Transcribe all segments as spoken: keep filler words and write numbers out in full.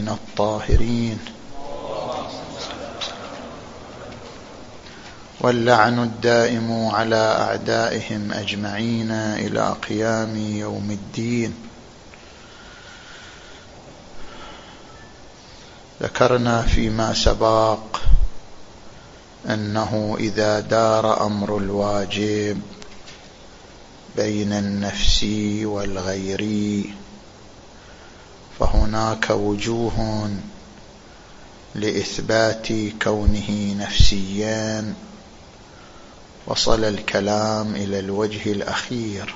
الطيبين الطاهرين، واللعن الدائم على أعدائهم أجمعين إلى قيام يوم الدين. ذكرنا فيما سبق أنه إذا دار أمر الواجب بين النفسي والغيري فهناك وجوه لإثبات كونه نفسيا. وصل الكلام إلى الوجه الأخير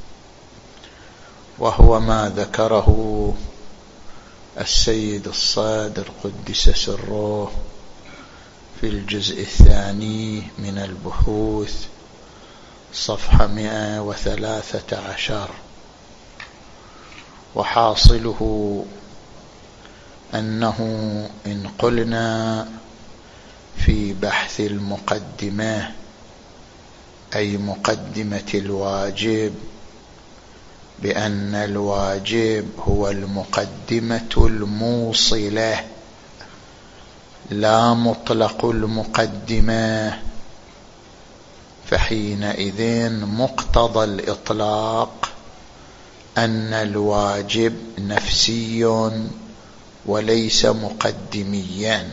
وهو ما ذكره السيد الصادر قدس سره في الجزء الثاني من البحوث صفحة مئة وثلاثة عشر، وحاصله أنه إن قلنا في بحث المقدمة أي مقدمة الواجب بأن الواجب هو المقدمة الموصلة لا مطلق المقدمة، فحينئذ مقتضى الإطلاق أن الواجب نفسي وليس مقدميا،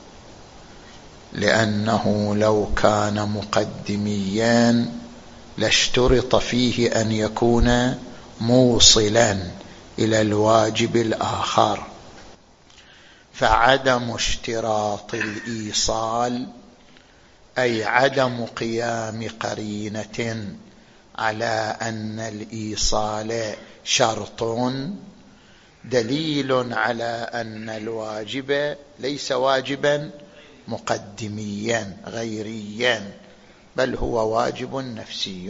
لأنه لو كان مقدميا لاشترط فيه أن يكون موصلا إلى الواجب الآخر، فعدم اشتراط الإيصال أي عدم قيام قرينة على أن الإيصال شرط دليل على أن الواجب ليس واجبا مقدميا غيريا، بل هو واجب نفسي.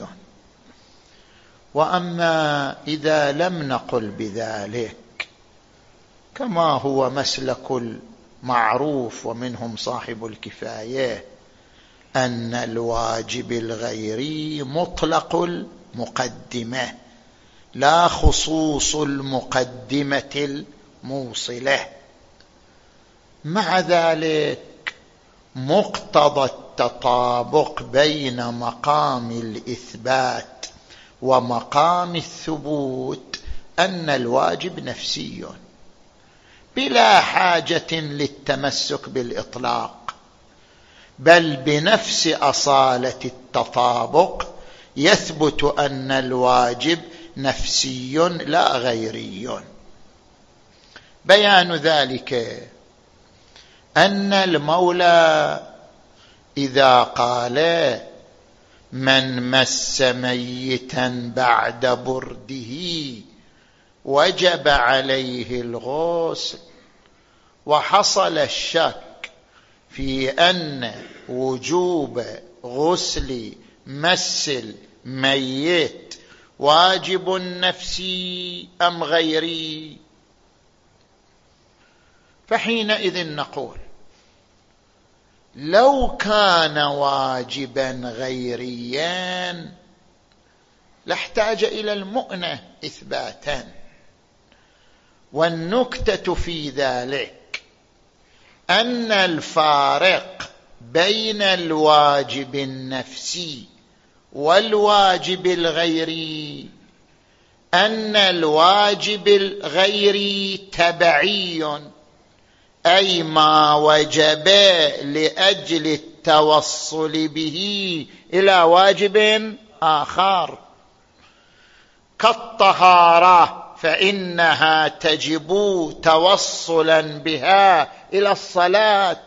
وأما إذا لم نقل بذلك كما هو مسلك المعروف ومنهم صاحب الكفاية أن الواجب الغيري مطلق المقدمة لا خصوص المقدمة الموصلة، مع ذلك مقتضى التطابق بين مقام الإثبات ومقام الثبوت أن الواجب نفسي بلا حاجة للتمسك بالإطلاق، بل بنفس أصالة التطابق يثبت أن الواجب نفسي لا غيري. بيان ذلك أن المولى إذا قال من مس ميتا بعد برده وجب عليه الغسل، وحصل الشك في أن وجوب غسل مس الميت واجب نفسي أم غيري، فحينئذ نقول لو كان واجبا غيريا لاحتاج إلى المؤنة إثباتا. والنكتة في ذلك أن الفارق بين الواجب النفسي والواجب الغيري أن الواجب الغيري تبعي، أي ما وجب لأجل التوصل به إلى واجب آخر، كالطهارة فإنها تجب توصلا بها إلى الصلاة،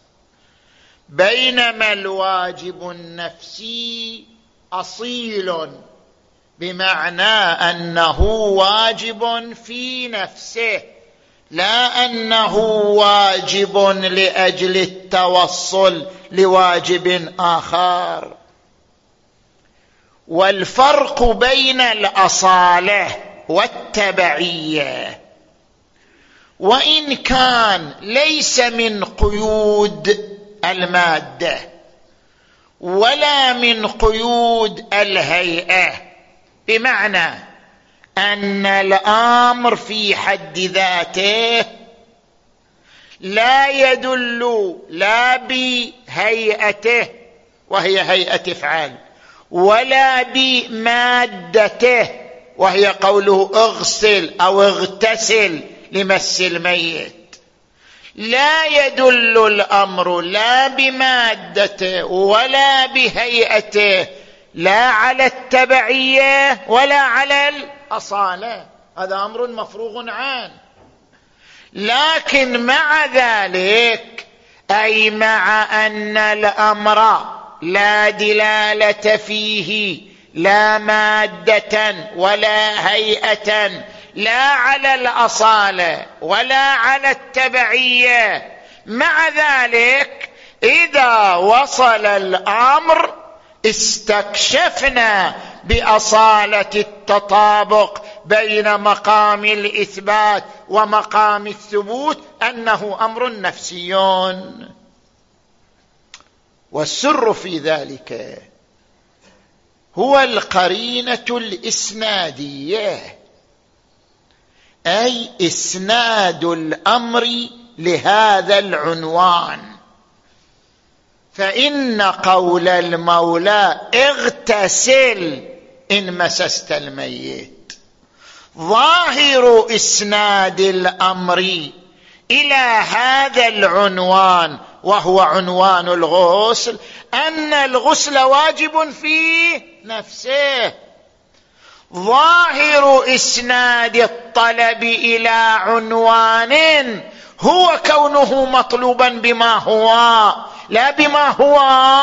بينما الواجب النفسي أصيل بمعنى أنه واجب في نفسه لا أنه واجب لأجل التوصل لواجب آخر. والفرق بين الأصالة والتبعية وإن كان ليس من قيود المادة ولا من قيود الهيئة، بمعنى أن الأمر في حد ذاته لا يدل لا بهيئته وهي هيئة افعال ولا بمادته وهي قوله اغسل أو اغتسل لمس الميت. لا يدل الأمر لا بمادته ولا بهيئته لا على التبعية ولا على الأصالة، هذا أمر مفروغ عنه. لكن مع ذلك أي مع أن الأمر لا دلالة فيه لا مادة ولا هيئة لا على الأصالة ولا على التبعية، مع ذلك إذا وصل الأمر استكشفنا بأصالة التطابق بين مقام الإثبات ومقام الثبوت أنه أمر نفسي. والسر في ذلك هو القرينة الإسنادية، أي إسناد الأمر لهذا العنوان. فإن قول المولى اغتسل إن مسست الميت ظاهر إسناد الأمر إلى هذا العنوان وهو عنوان الغسل أن الغسل واجب في نفسه. ظاهر إسناد الطلب إلى عنوان هو كونه مطلوبا بما هو لا بما هو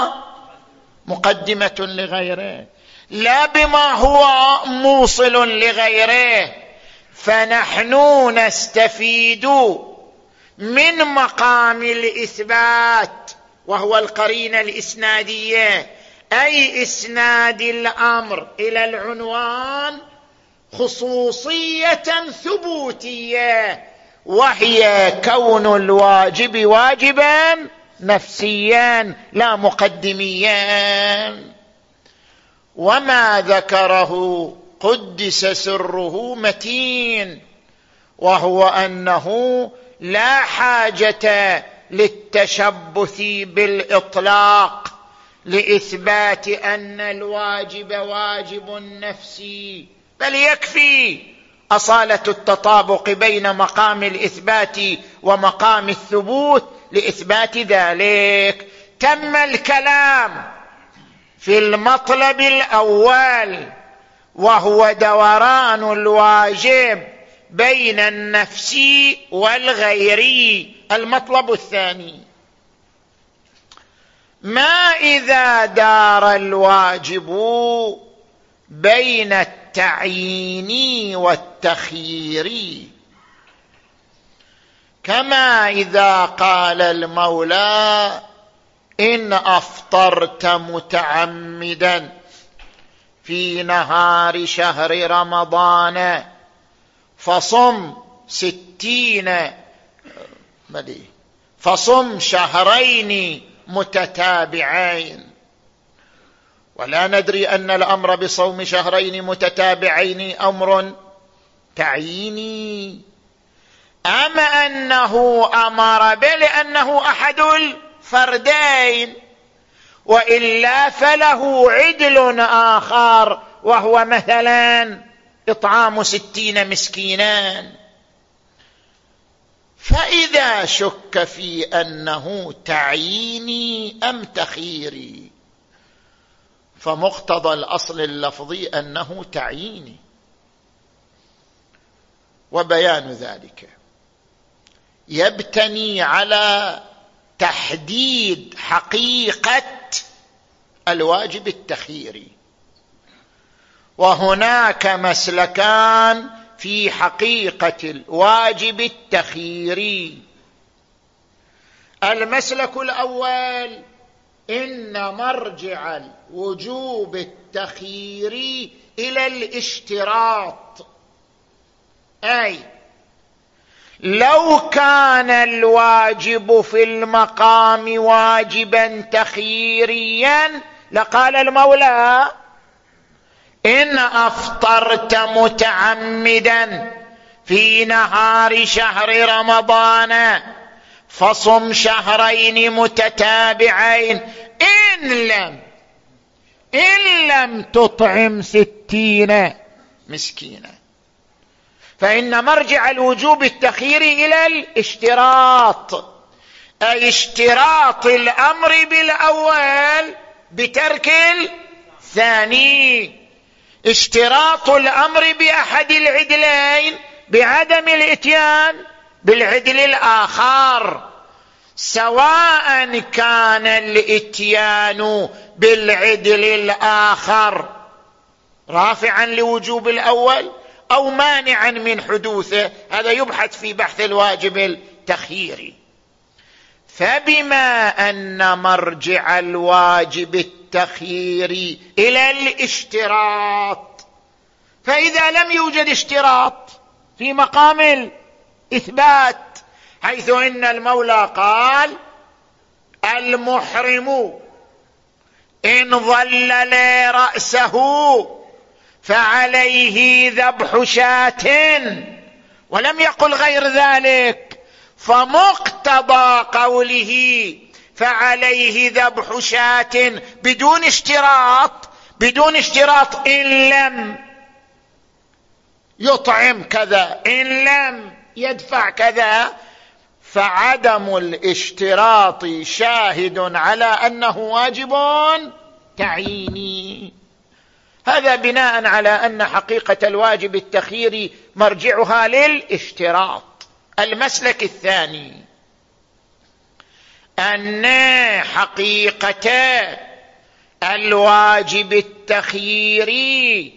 مقدمة لغيره لا بما هو موصل لغيره. فنحن نستفيد من مقام الإثبات وهو القرينة الإسنادية، أي إسناد الأمر إلى العنوان خصوصية ثبوتية، وهي كون الواجب واجبا نفسيا لا مقدميا. وما ذكره قدس سره متين، وهو أنه لا حاجة للتشبث بالإطلاق لإثبات أن الواجب واجب نفسي، بل يكفي أصالة التطابق بين مقام الإثبات ومقام الثبوت لإثبات ذلك. تم الكلام في المطلب الأول وهو دوران الواجب بين النفسي والغيري. المطلب الثاني، ما إذا دار الواجب بين التعيين والتخيير، كما إذا قال المولى إن أفطرت متعمدا في نهار شهر رمضان فصم ستين مدي فصم شهرين متتابعين، ولا ندري أن الأمر بصوم شهرين متتابعين أمر تعييني، أما أنه أمر بل أنه أحد الفردين، وإلا فله عدل آخر وهو مثلا إطعام ستين مسكينا. فإذا شك في أنه تعييني أم تخييري فمقتضى الأصل اللفظي أنه تعييني. وبيان ذلك يبتني على تحديد حقيقة الواجب التخييري، وهناك مسلكان في حقيقة الواجب التخييري. المسلك الأول إن مرجع الوجوب التخييري إلى الاشتراط، أي لو كان الواجب في المقام واجبا تخييريا لقال المولى إن أفطرت متعمدا في نهار شهر رمضان فصم شهرين متتابعين إن لم إن لم تطعم ستين مسكينا. فإن مرجع الوجوب التخييري إلى الاشتراط، أي اشتراط الأمر بالأول بترك الثاني، اشتراط الأمر بأحد العدلين بعدم الإتيان بالعدل الآخر، سواء كان الإتيان بالعدل الآخر رافعا لوجوب الأول أو مانعا من حدوثه. هذا يبحث في بحث الواجب التخييري. فبما أن مرجع الواجب التخييري إلى الاشتراط، فإذا لم يوجد اشتراط في مقام الإثبات، حيث إن المولى قال المحرم إن ظلل رأسه فعليه ذبح شاة، ولم يقل غير ذلك، فمقتضى قوله فعليه ذبح شاة بدون اشتراط بدون اشتراط إن لم يطعم كذا، إن لم يدفع كذا، فعدم الاشتراط شاهد على أنه واجب تعييني. هذا بناء على أن حقيقة الواجب التخييري مرجعها للاشتراط. المسلك الثاني أن حقيقة الواجب التخييري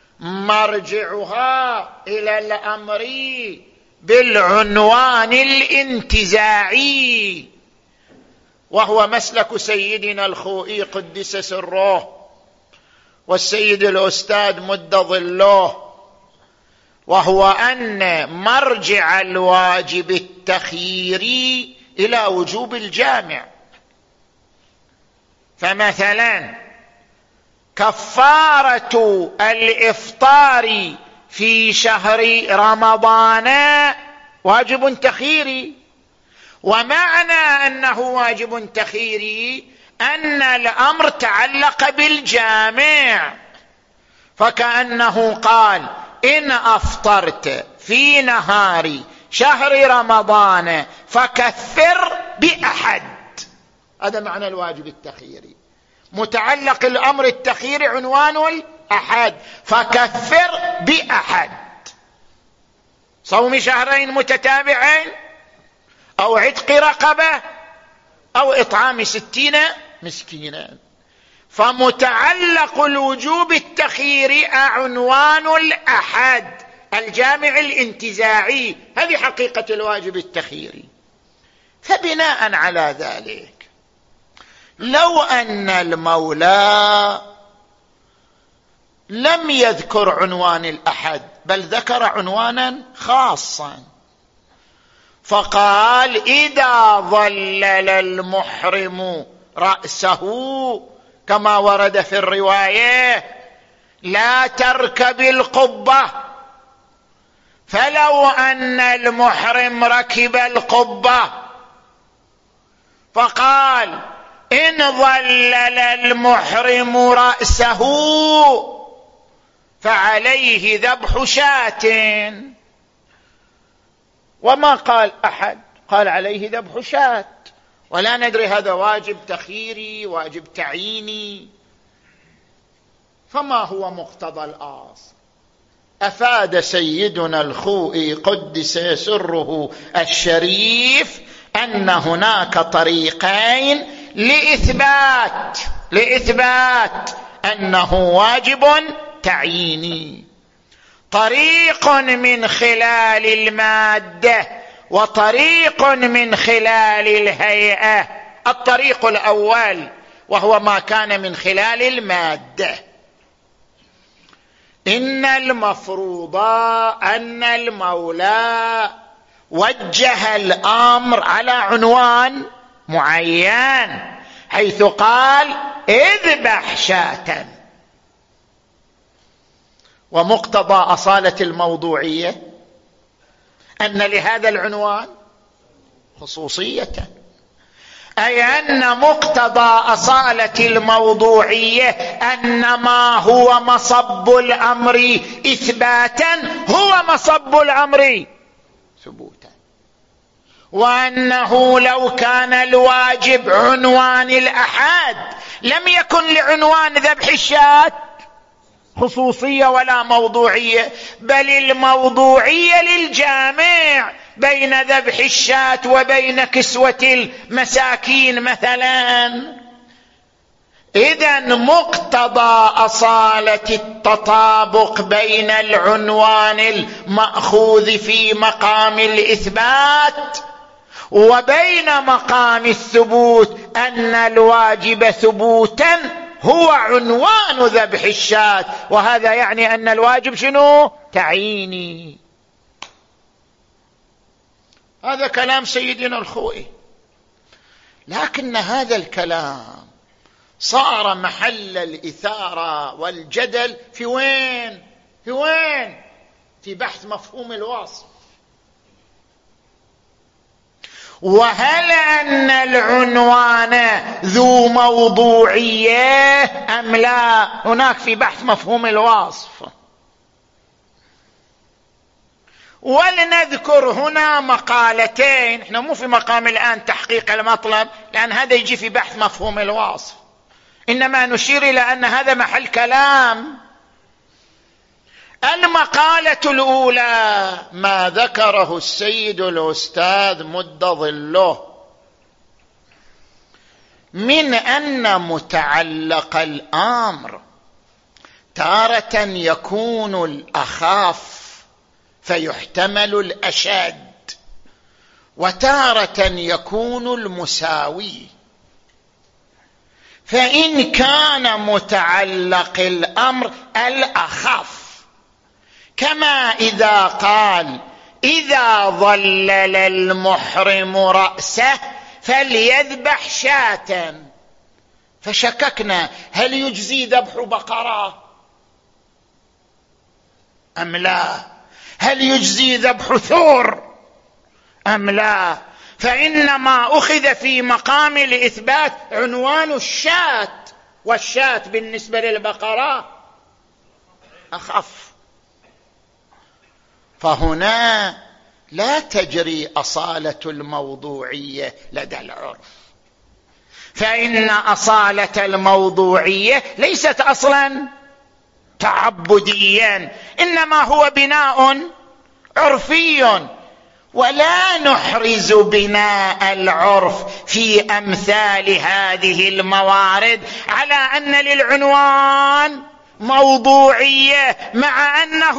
مرجعها إلى الأمر بالعنوان الانتزاعي، وهو مسلك سيدنا الخوئي قدس سره والسيد الأستاذ مد ظله، وهو أن مرجع الواجب التخييري إلى وجوب الجامع. فمثلا كفارة الإفطار في شهر رمضان واجب تخييري، ومعنى أنه واجب تخييري أن الأمر تعلق بالجامع، فكأنه قال إن أفطرت في نهار شهر رمضان فكفر بأحد. هذا معنى الواجب التخييري، متعلق الأمر التخييري عنوان الأحد، فكفر بأحد، صوم شهرين متتابعين أو عتق رقبة أو إطعام ستين مسكينا. فمتعلق الوجوب التخييري عنوان الأحد الجامع الانتزاعي، هذه حقيقة الواجب التخييري. فبناء على ذلك لو أن المولى لم يذكر عنوان الأحد بل ذكر عنوانا خاصا، فقال إذا ظلل المحرم رأسه كما ورد في الرواية لا تركب القبة، فلو أن المحرم ركب القبة فقال إن ظلل المحرم رأسه فعليه ذبح شاة، وما قال أحد، قال عليه ذبح شاة، ولا ندري هذا واجب تخييري واجب تعييني. فما هو مقتضى الأصل؟ أفاد سيدنا الخوئي قدس سره الشريف أن هناك طريقين لإثبات لإثبات أنه واجب تعييني، طريق من خلال المادة وطريق من خلال الهيئة. الطريق الأول وهو ما كان من خلال المادة، إن المفروض أن المولى وجه الأمر على عنوان معين، حيث قال اذبح شاة، ومقتضى أصالة الموضوعية أن لهذا العنوان خصوصية، أي أن مقتضى أصالة الموضوعية أن ما هو مصب الأمر إثباتا هو مصب الأمر ثبوتا، وأنه لو كان الواجب عنوان الأحد لم يكن لعنوان ذبح الشاة خصوصية ولا موضوعية، بل الموضوعية للجامع بين ذبح الشاة وبين كسوة المساكين مثلا. إذن مقتضى أصالة التطابق بين العنوان المأخوذ في مقام الإثبات وبين مقام الثبوت أن الواجب ثبوتا هو عنوان ذبح الشاة، وهذا يعني أن الواجب شنو؟ تعييني. هذا كلام سيدنا الخوئي، لكن هذا الكلام صار محل الإثارة والجدل في وين؟ في وين؟ في بحث مفهوم الوصف. وهل أن العنوان ذو موضوعية أم لا؟ هناك في بحث مفهوم الوصف. ولنذكر هنا مقالتين، احنا مو في مقام الآن تحقيق المطلب لأن هذا يجي في بحث مفهوم الوصف، إنما نشير إلى أن هذا محل كلام. المقالة الأولى ما ذكره السيد الأستاذ مد ظله من أن متعلق الأمر تارة يكون الأخف فيحتمل الأشد، وتارة يكون المساوي. فإن كان متعلق الأمر الأخف كما إذا قال إذا ظلل المحرم رأسه فليذبح شاة، فشككنا هل يجزي ذبح بقرة أم لا؟ هل يجزي ذبح ثور أم لا؟ فإنما أخذ في مقام الإثبات عنوان الشاة، والشاة بالنسبة للبقرة أخف. فهنا لا تجري أصالة الموضوعية لدى العرف، فإن أصالة الموضوعية ليست أصلا تعبديا، إنما هو بناء عرفي، ولا نحرز بناء العرف في أمثال هذه الموارد على أن للعنوان موضوعية مع أنه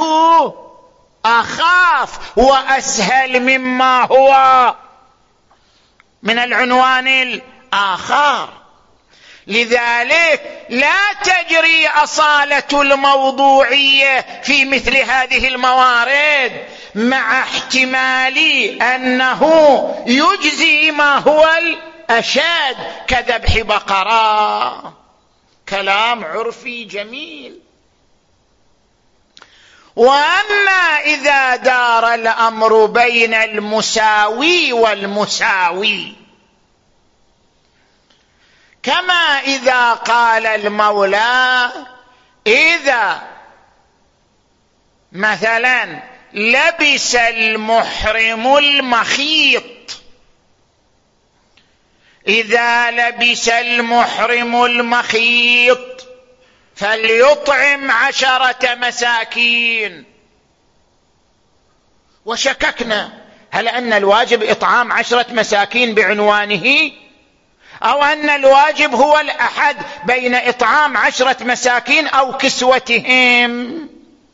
أخاف وأسهل مما هو من العنوان الآخر. لذلك لا تجري أصالة الموضوعية في مثل هذه الموارد مع احتمال أنه يجزي ما هو الأشد كذبح بقرة. كلام عرفي جميل. وأما إذا دار الأمر بين المساوي والمساوي، كما إذا قال المولى إذا مثلا لبس المحرم المخيط، إذا لبس المحرم المخيط فليطعم عشرة مساكين، وشككنا هل أن الواجب إطعام عشرة مساكين بعنوانه، أو أن الواجب هو الأحد بين إطعام عشرة مساكين أو كسوتهم،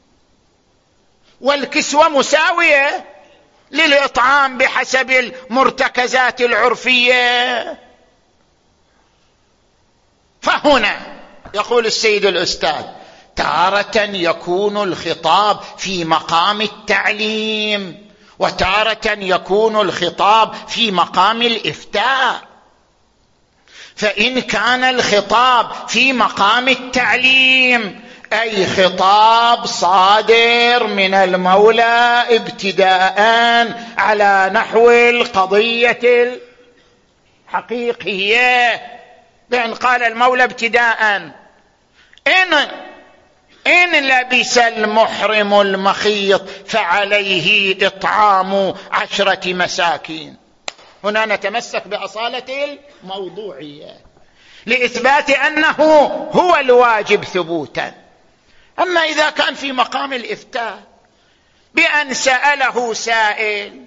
والكسوة مساوية للإطعام بحسب المرتكزات العرفية. فهنا يقول السيد الأستاذ تارة يكون الخطاب في مقام التعليم، وتارة يكون الخطاب في مقام الإفتاء. فإن كان الخطاب في مقام التعليم أي خطاب صادر من المولى ابتداء على نحو القضية الحقيقية، بأن قال المولى ابتداء: إن إن لبس المحرم المخيط فعليه إطعام عشرة مساكين. هنا نتمسك بأصالة الموضوعية لإثبات أنه هو الواجب ثبوتا. أما إذا كان في مقام الإفتاء بأن سأله سائل: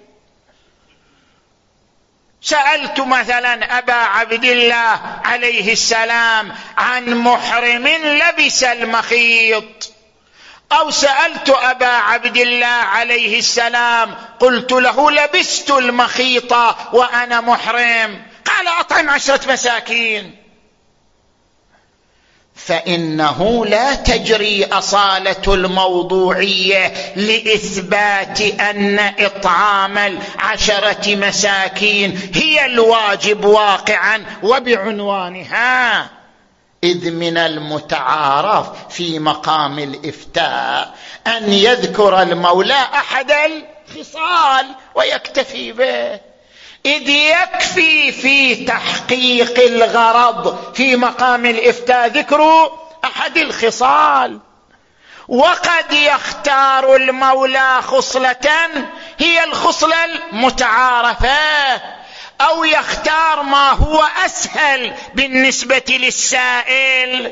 سألت مثلا أبا عبد الله عليه السلام عن محرم لبس المخيط، أو سألت أبا عبد الله عليه السلام قلت له لبست المخيط وأنا محرم، قال أطعم عشرة مساكين، فإنه لا تجري أصالة الموضوعية لإثبات أن إطعام العشرة مساكين هي الواجب واقعا وبعنوانها، إذ من المتعارف في مقام الإفتاء أن يذكر المولى أحد الخصال ويكتفي به، إذ يكفي في تحقيق الغرض في مقام الإفتاء ذكر أحد الخصال. وقد يختار المولى خصلة هي الخصلة المتعارفة، أو يختار ما هو أسهل بالنسبة للسائل،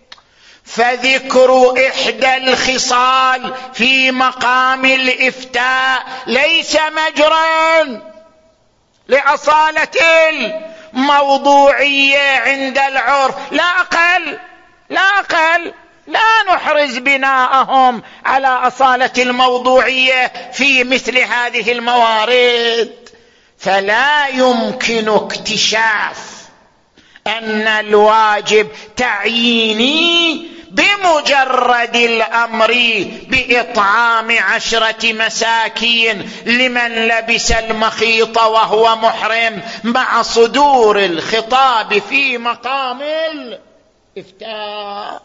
فذكر إحدى الخصال في مقام الإفتاء ليس مجرا لأصالة الموضوعية عند العرف، لا أقل لا أقل لا نحرز بناءهم على أصالة الموضوعية في مثل هذه الموارد. فلا يمكن اكتشاف أن الواجب تعييني بمجرد الأمر بإطعام عشرة مساكين لمن لبس المخيط وهو محرم مع صدور الخطاب في مقام الإفتاء.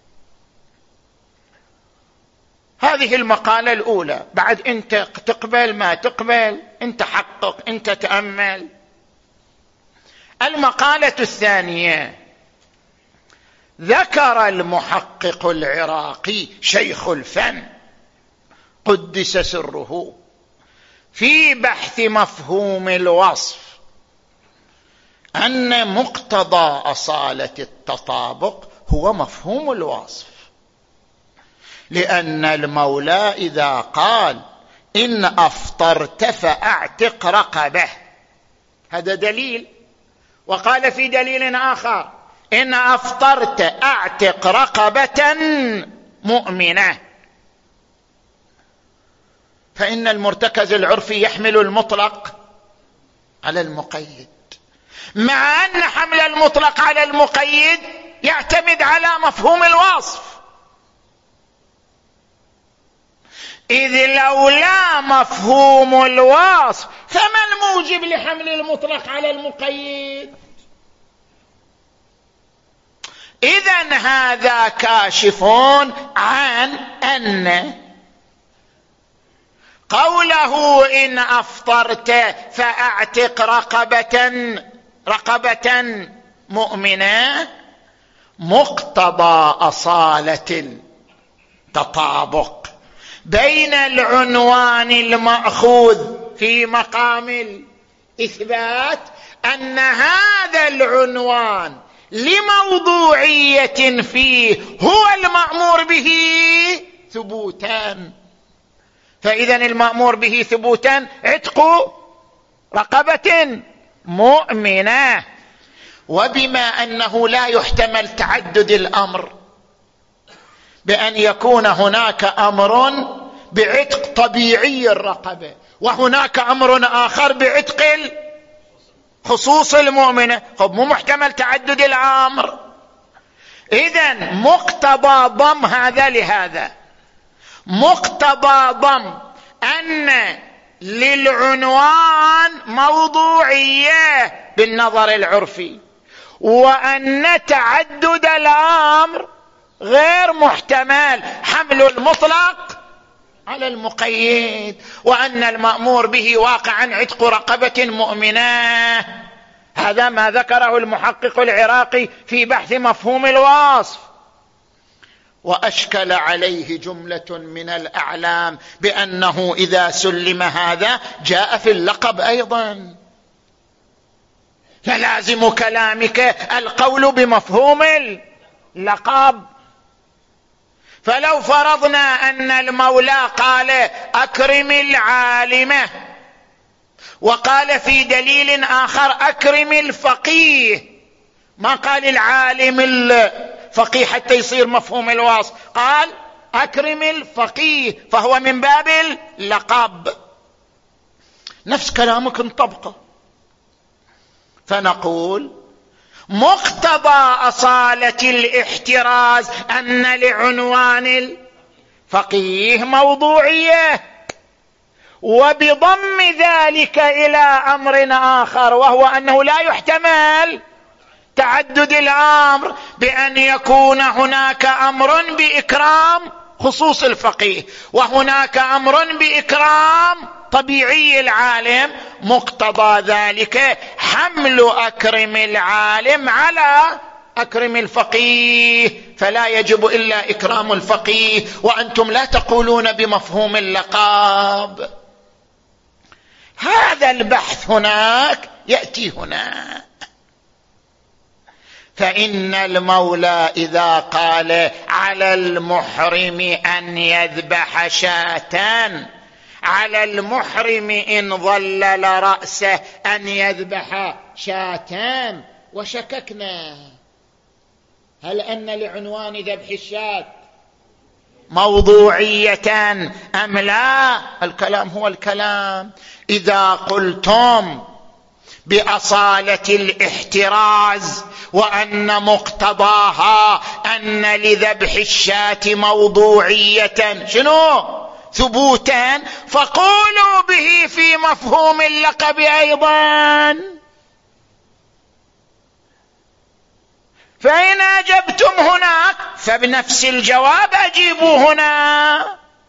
هذه المقالة الأولى. بعد أنت تقبل ما تقبل، أنت حقق، أنت تأمل. المقالة الثانية: ذكر المحقق العراقي شيخ الفن قدس سره في بحث مفهوم الوصف أن مقتضى أصالة التطابق هو مفهوم الوصف، لأن المولى إذا قال إن أفطرت فأعتق رقبة، هذا دليل، وقال في دليل آخر إن أفطرت أعتق رقبة مؤمنة، فإن المرتكز العرفي يحمل المطلق على المقيد، مع أن حمل المطلق على المقيد يعتمد على مفهوم الوصف، إذ لولا مفهوم الوصف فما الموجب لحمل المطلق على المقيد؟ إذن هذا كاشف عن أن قوله إن أفطرت فأعتق رقبة رقبة مؤمنة مقتضى أصالة التطابق بين العنوان المأخوذ في مقام الإثبات، أن هذا العنوان لموضوعية فيه هو المأمور به ثبوتا، فإذا المأمور به ثبوتا عتق رقبة مؤمنة. وبما أنه لا يحتمل تعدد الأمر بأن يكون هناك أمر بعتق طبيعي الرقبة وهناك أمر آخر بعتق خصوص المؤمنة، خب مو محتمل تعدد الأمر، إذن مقتضى ضم هذا لهذا، مقتضى ضم أن للعنوان موضوعية بالنظر العرفي، وأن تعدد الأمر غير محتمل حمل المطلق على المقيد، وأن المأمور به واقعا عتق رقبة مؤمنة. هذا ما ذكره المحقق العراقي في بحث مفهوم الوصف. وأشكل عليه جملة من الأعلام بأنه إذا سلم هذا جاء في اللقب أيضا، فلازم كلامك القول بمفهوم اللقب. فلو فرضنا أن المولى قال أكرم العالمة، وقال في دليل آخر أكرم الفقيه، ما قال العالم الفقيه حتى يصير مفهوم الوصف، قال أكرم الفقيه، فهو من باب اللقب. نفس كلامك انطبقه. فنقول مقتضى أصالة الاحتراز أن لعنوان الفقيه موضوعية، وبضم ذلك إلى أمر آخر، وهو أنه لا يحتمل تعدد الأمر، بأن يكون هناك أمر بإكرام خصوص الفقيه وهناك أمر بإكرام طبيعي العالم. مقتضى ذلك حمل أكرم العالم على أكرم الفقيه، فلا يجب إلا إكرام الفقيه، وأنتم لا تقولون بمفهوم اللقب. هذا البحث هناك يأتي هنا. فإن المولى إذا قال على المحرم أن يذبح شاة، على المحرم إن ظلل رأسه أن يذبح شاتان، وشككنا هل أن لعنوان ذبح الشاة موضوعية أم لا؟ الكلام هو الكلام. إذا قلتم بأصالة الاحتراز وأن مقتضاها أن لذبح الشاة موضوعية شنو؟ ثبوتا، فقولوا به في مفهوم اللقب أيضا. فإن أجبتم هناك فبنفس الجواب أجيبوا هنا.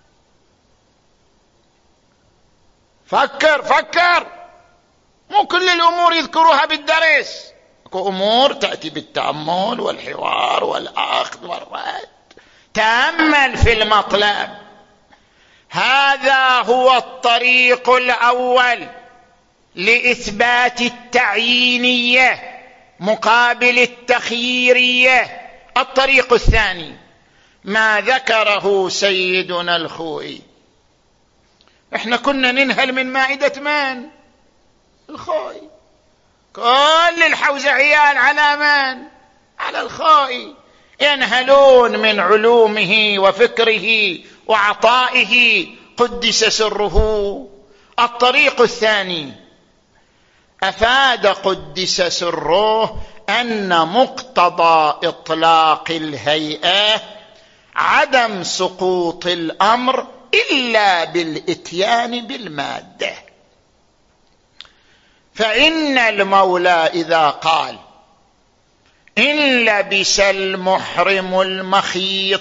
فكر فكر، مو كل الأمور يذكروها بالدرس، أمور تأتي بالتأمل والحوار والأخذ والرد. تأمل في المطلب. هذا هو الطريق الأول لإثبات التعيينية مقابل التخييرية. الطريق الثاني ما ذكره سيدنا الخوئي. احنا كنا ننهل من مائدة من؟ الخوئي. كل الحوزعيان على من؟ على الخوئي، ينهلون من علومه وفكره وعطائه قدس سره. الطريق الثاني أفاد قدس سره أن مقتضى إطلاق الهيئة عدم سقوط الأمر إلا بالإتيان بالمادة. فإن المولى إذا قال إن لبس المحرم المخيط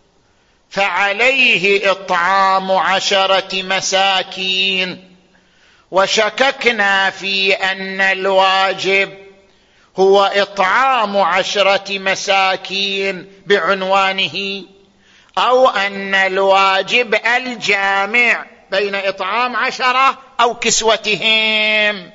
فعليه إطعام عشرة مساكين، وشككنا في أن الواجب هو إطعام عشرة مساكين بعنوانه، أو أن الواجب الجامع بين إطعام عشرة أو كسوتهم.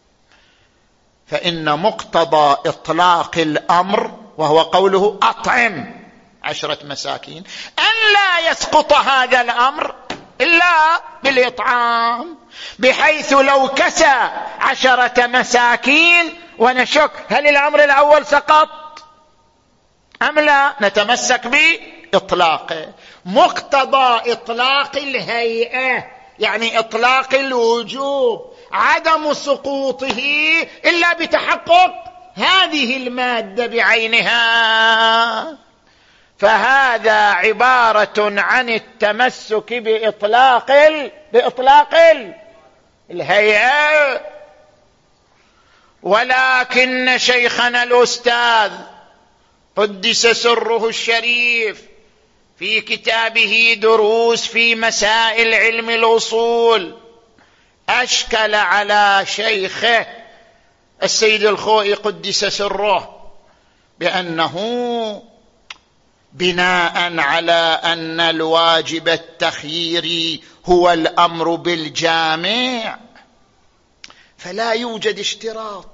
فإن مقتضى إطلاق الأمر وهو قوله أطعم عشرة مساكين أن لا يسقط هذا الأمر إلا بالإطعام، بحيث لو كسى عشرة مساكين ونشك هل الأمر الأول سقط أم لا، نتمسك بإطلاقه. مقتضى إطلاق الهيئة يعني إطلاق الوجوب عدم سقوطه إلا بتحقق هذه المادة بعينها. فهذا عبارة عن التمسك بإطلاق ال... بإطلاق ال... الهيئة. ولكن شيخنا الأستاذ قدس سره الشريف في كتابه دروس في مسائل علم الأصول أشكل على شيخه السيد الخوئي قدس سره بأنه بناء على أن الواجب التخييري هو الأمر بالجامع فلا يوجد اشتراط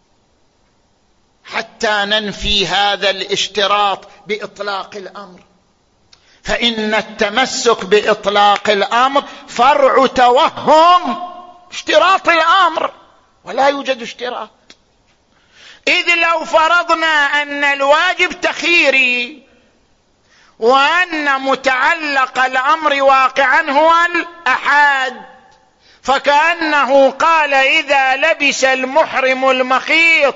حتى ننفي هذا الاشتراط بإطلاق الأمر، فإن التمسك بإطلاق الأمر فرع توهم اشتراط الأمر، ولا يوجد اشتراط. إذ لو فرضنا أن الواجب تخييري وأن متعلق الأمر واقعا هو الأحد، فكأنه قال إذا لبس المحرم المخيط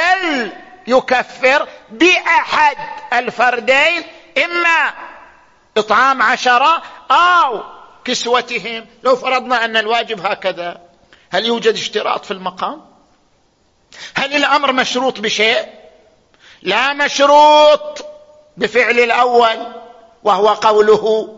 فليكفر بأحد الفردين، إما إطعام عشرة أو كسوتهم. لو فرضنا أن الواجب هكذا، هل يوجد اشتراط في المقام؟ هل الأمر مشروط بشيء؟ لا مشروط بفعل الأول وهو قوله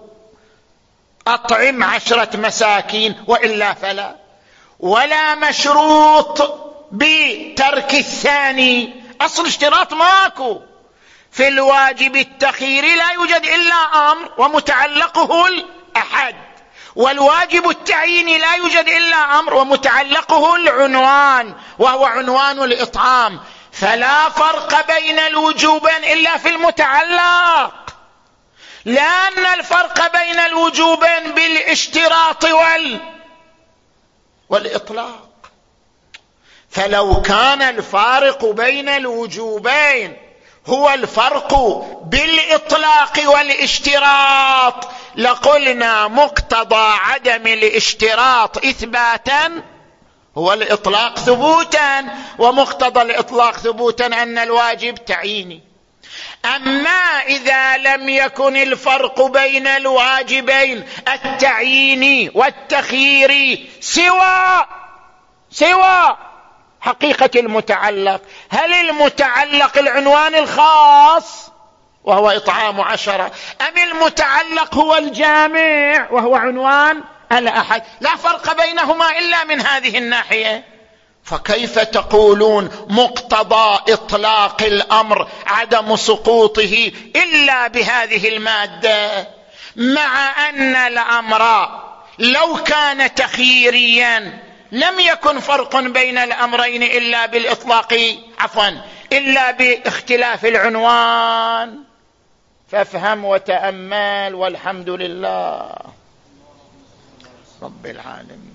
أطعم عشرة مساكين وإلا فلا، ولا مشروط بترك الثاني. أصل اشتراط ماكو. في الواجب التخييري لا يوجد إلا أمر ومتعلقه الأحد، والواجب التعييني لا يوجد إلا أمر ومتعلقه العنوان وهو عنوان الإطعام، فلا فرق بين الوجوبين إلا في المتعلق، لأن الفرق بين الوجوبين بالاشتراط وال... والإطلاق. فلو كان الفارق بين الوجوبين هو الفرق بالإطلاق والاشتراط لقلنا مقتضى عدم الاشتراط إثباتا هو الإطلاق ثبوتا، ومقتضى الإطلاق ثبوتا أن الواجب تعييني. أما إذا لم يكن الفرق بين الواجبين التعييني والتخييري سوى سوى حقيقة المتعلق، هل المتعلق العنوان الخاص وهو إطعام عشرة، أم المتعلق هو الجامع وهو عنوان الأحد؟ لا فرق بينهما إلا من هذه الناحية. فكيف تقولون مقتضى إطلاق الأمر عدم سقوطه إلا بهذه المادة، مع أن الأمر لو كان تخييريا لم يكن فرق بين الأمرين إلا بالإطلاق عفوا إلا باختلاف العنوان. فافهم وتأمل، والحمد لله رب العالمين.